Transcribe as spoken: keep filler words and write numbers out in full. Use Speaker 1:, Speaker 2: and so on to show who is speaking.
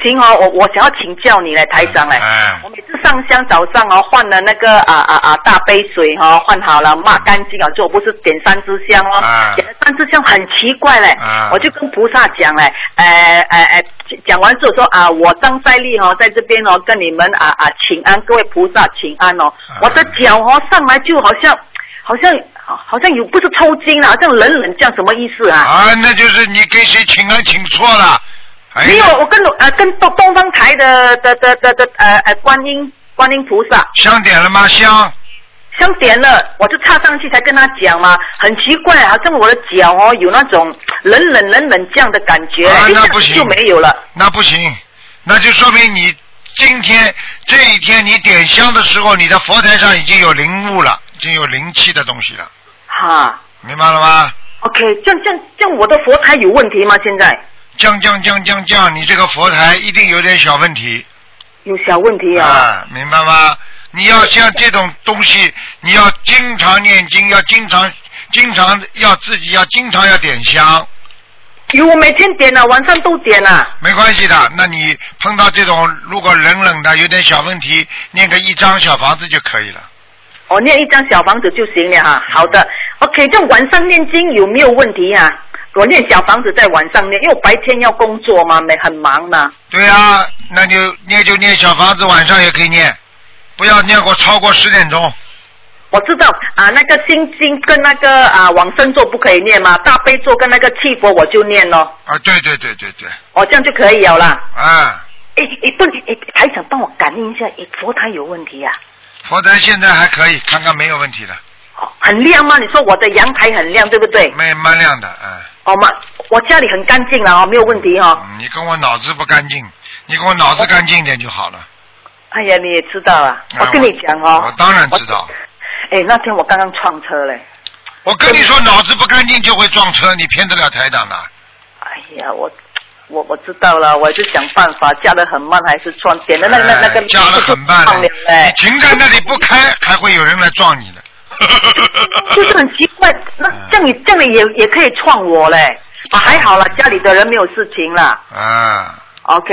Speaker 1: 情哦，我我想要请教你嘞，台长嘞。
Speaker 2: 哎。
Speaker 1: 我每次上香早上哦，换了那个啊啊啊大杯水哦，换好了抹干净了之后，不是点三支香哦，
Speaker 2: 啊、
Speaker 1: 点了三支香很奇怪嘞，
Speaker 2: 啊、
Speaker 1: 我就跟菩萨讲嘞，呃呃呃，讲完之后说啊，我张赛利哦，在这边哦跟你们啊啊请安，各位菩萨请安哦，啊、我的脚哦上来就好像好像。好像有不是抽筋了，好像冷冷这样，什么意思啊？
Speaker 2: 啊，那就是你给谁请安请错了。哎、
Speaker 1: 没有，我跟呃跟东东方台的的的的的呃呃观音观音菩萨。
Speaker 2: 香点了吗？香。
Speaker 1: 香点了，我就插上去才跟他讲嘛，很奇怪，好像我的脚哦有那种冷冷冷冷这样的感觉，
Speaker 2: 啊，那不行，
Speaker 1: 就没有了。
Speaker 2: 那不行，那就说明你今天这一天你点香的时候，你的佛台上已经有灵物了，已经有灵气的东西了。
Speaker 1: 哈，
Speaker 2: 明白了吗
Speaker 1: ？OK， 这样这样这样，我的佛台有问题吗？现在？
Speaker 2: 降降降降降，你这个佛台一定有点小问题。
Speaker 1: 有小问题啊？
Speaker 2: 啊，明白吗？你要像这种东西，你要经常念经，要经常经常要自己要经常要点香。
Speaker 1: 有，我每天点了，晚上都点了。
Speaker 2: 没关系的，那你碰到这种如果冷冷的有点小问题，念个一张小房子就可以了。
Speaker 1: 哦，念一张小房子就行了哈。好的 ，OK， 这晚上念经有没有问题啊？我念小房子在晚上念，因为我白天要工作嘛，没很忙嘛。
Speaker 2: 对啊，那就念就念小房子，晚上也可以念，不要念过超过十点钟。
Speaker 1: 我知道啊，那个心经跟那个啊往生咒不可以念嘛，大悲咒跟那个七佛我就念咯。
Speaker 2: 啊，对对对对对。
Speaker 1: 哦，这样就可以了啦。
Speaker 2: 啊。
Speaker 1: 诶诶，不，诶，台长帮我感应一下，诶，佛台有问题啊？
Speaker 2: 佛台现在还可以，看看没有问题的。
Speaker 1: 哦，很亮吗？你说我的阳台很亮，对不对？
Speaker 2: 没，蛮亮的，嗯。
Speaker 1: 哦嘛，我家里很干净了哦，没有问题哦。
Speaker 2: 嗯，你跟我脑子不干净，你跟我脑子干净一点就好了。
Speaker 1: 哎呀，你也知道啊，
Speaker 2: 嗯、
Speaker 1: 我跟你讲哦。
Speaker 2: 我, 我当然知道。
Speaker 1: 哎，那天我刚刚撞车嘞。
Speaker 2: 我跟你说，脑子不干净就会撞车，你骗得了台长的？
Speaker 1: 哎呀，我我我知道了，我就想办法，加得很慢还是撞，点的那那那个
Speaker 2: 加得很慢的，你停在那里不开，还会有人来撞你的。
Speaker 1: 就是很奇怪，那这样你这样你也也可以撞我嘞，啊还好了，家里的人没有事情了。
Speaker 2: 啊。